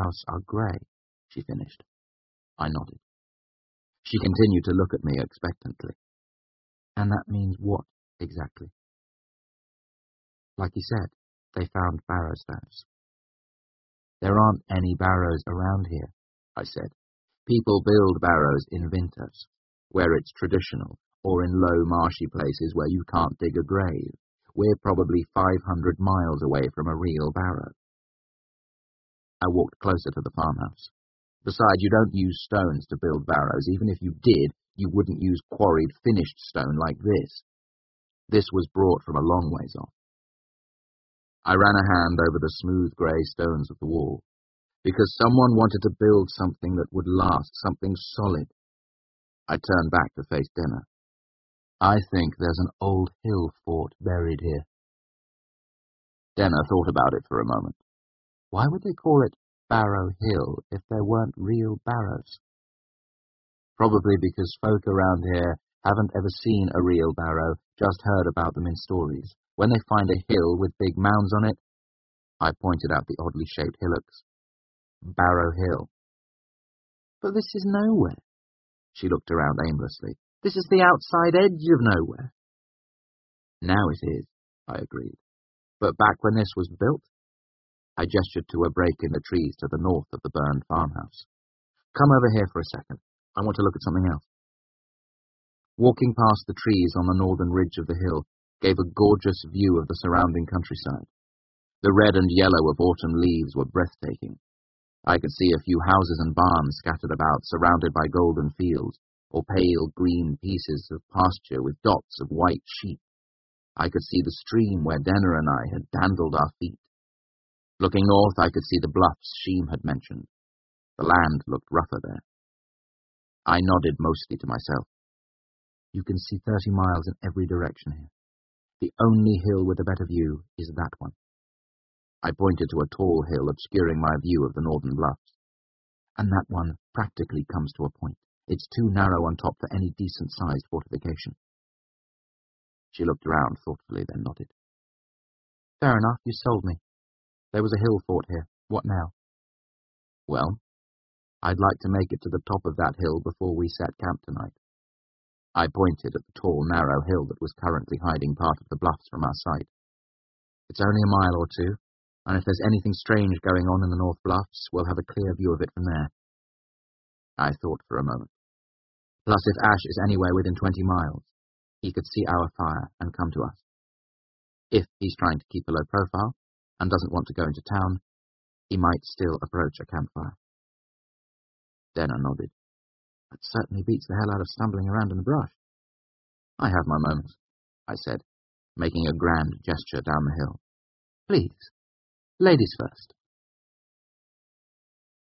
house are grey, she finished. I nodded. She continued to look at me expectantly. And that means what, exactly? Like you said, they found barrow stones. There aren't any barrows around here, I said. People build barrows in winters, where it's traditional, or in low marshy places where you can't dig a grave. We're probably 500 miles away from a real barrow. I walked closer to the farmhouse. Besides, you don't use stones to build barrows. Even if you did, you wouldn't use quarried finished stone like this. This was brought from a long ways off. I ran a hand over the smooth grey stones of the wall, because someone wanted to build something that would last, something solid. I turned back to face Denner. I think there's an old hill fort buried here. Denner thought about it for a moment. Why would they call it Barrow Hill if there weren't real barrows? Probably because folk around here haven't ever seen a real barrow, just heard about them in stories. When they find a hill with big mounds on it, I pointed out the oddly shaped hillocks. Barrow Hill. But this is nowhere. She looked around aimlessly. This is the outside edge of nowhere. Now it is, I agreed. But back when this was built, I gestured to a break in the trees to the north of the burned farmhouse. Come over here for a second. I want to look at something else. Walking past the trees on the northern ridge of the hill gave a gorgeous view of the surrounding countryside. The red and yellow of autumn leaves were breathtaking. I could see a few houses and barns scattered about, surrounded by golden fields, or pale green pieces of pasture with dots of white sheep. I could see the stream where Denner and I had dandled our feet. Looking north, I could see the bluffs Sheem had mentioned. The land looked rougher there. I nodded mostly to myself. You can see 30 miles in every direction here. The only hill with a better view is that one. I pointed to a tall hill obscuring my view of the northern bluffs. And that one practically comes to a point. It's too narrow on top for any decent-sized fortification. She looked around thoughtfully, then nodded. Fair enough, you sold me. There was a hill fort here. What now? Well, I'd like to make it to the top of that hill before we set camp tonight. I pointed at the tall, narrow hill that was currently hiding part of the bluffs from our sight. It's only a mile or two, and if there's anything strange going on in the North Bluffs, we'll have a clear view of it from there. I thought for a moment. Plus, if Ash is anywhere within 20 miles, he could see our fire and come to us. If he's trying to keep a low profile and doesn't want to go into town, he might still approach a campfire. Denner nodded. That certainly beats the hell out of stumbling around in the brush. I have my moments, I said, making a grand gesture down the hill. Please, ladies first.